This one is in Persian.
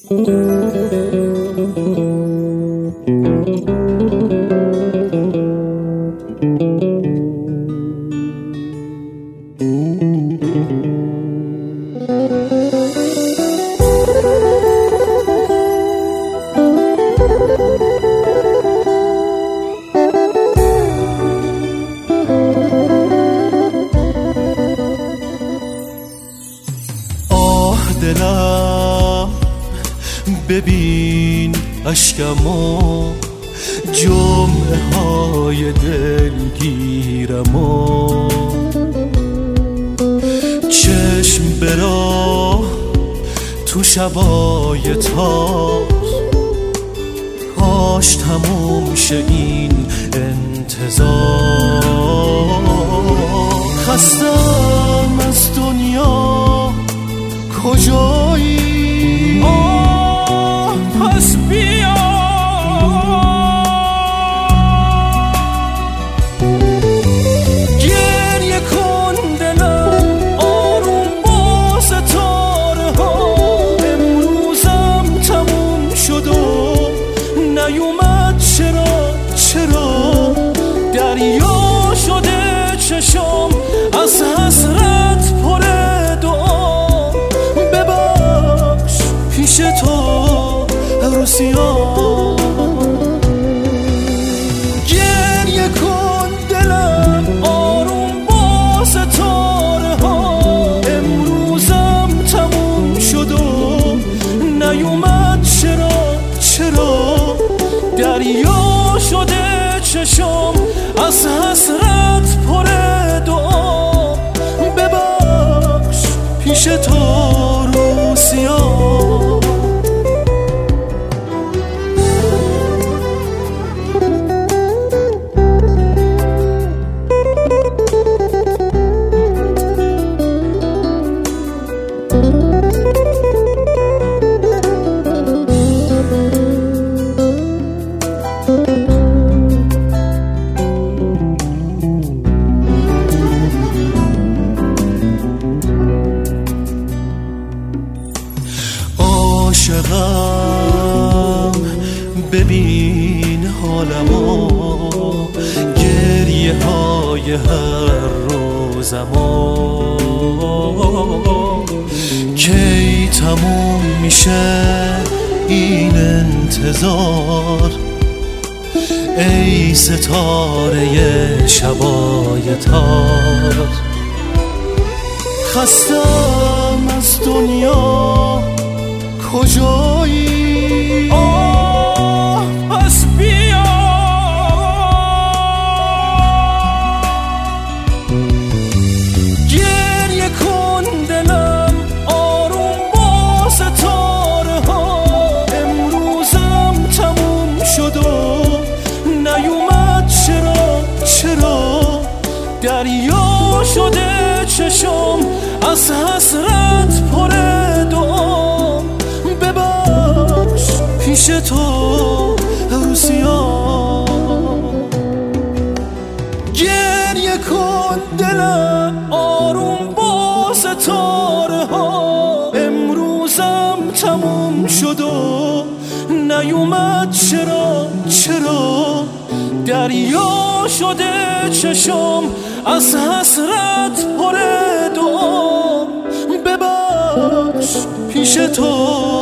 دلم ببین اشکمو، جمعه های دلگیرمو، چشم برا تو شبای تار، کاش تموم شه این انتظار. خستم از دنیا، کجایی؟ پس بیا گریه کن دلم، آروم با ستاره ها. امروزم تموم شد و نیومد، چرا دریا شده چشم از حسرت پر دعا. ببخش پیش تو عروسیان، گریه کن دلم، آروم با ستاره ها. امروزم تموم شد و نیومد، چرا دریا شده چشم از حسرت پر دعا. ببخش پیش تو عروسیان. عاشقم ببین حالمو، گریه های هر روزمو، کی تموم میشه این انتظار؟ ای ستاره شبای تار، خستم از دنیا، کجایی؟ پس بیا گریه کن دلم، آروم با ستاره ها. امروزم تموم شد و نیومد، چرا دریا شده چشم از حسرت پر دعا. ببخش پیش تو عروسیان، گریه کن دلم، آروم با ستاره ها. امروزم تموم شد و نیومد، چرا دریا شده چشم از حسرت پر دعا. ببخش پیش تو